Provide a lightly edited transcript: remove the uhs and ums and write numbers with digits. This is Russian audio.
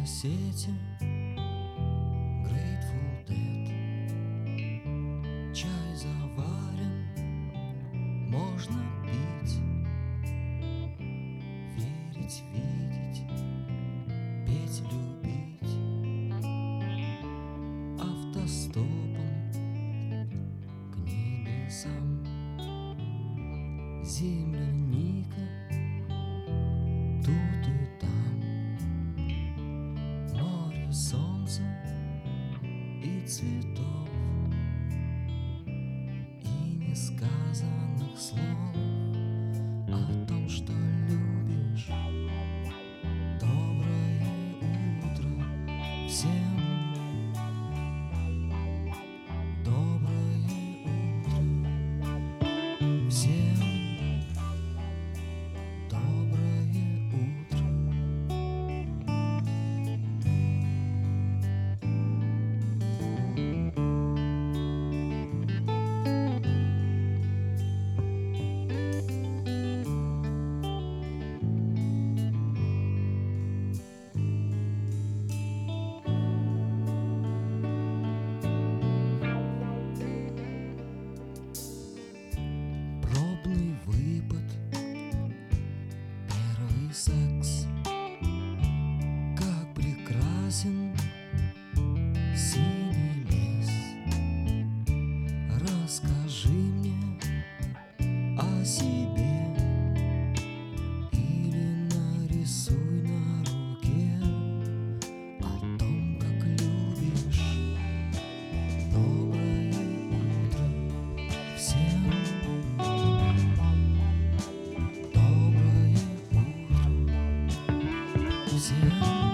кассете Grateful Dead. Чай заварен, можно пить, верить, видеть, петь, любить. Автостопом к небесам. Земляника тут и там, море, солнца и цветов, и несказанных слов о том, что любишь. Доброе утро всем. Доброе утро всем. Доброе утро. Пробный выпад, первый секс. Как прекрасен синий лес. Расскажи мне о себе или нарисуй на руке о том, как любишь. Доброе утро всем. Доброе утро всем.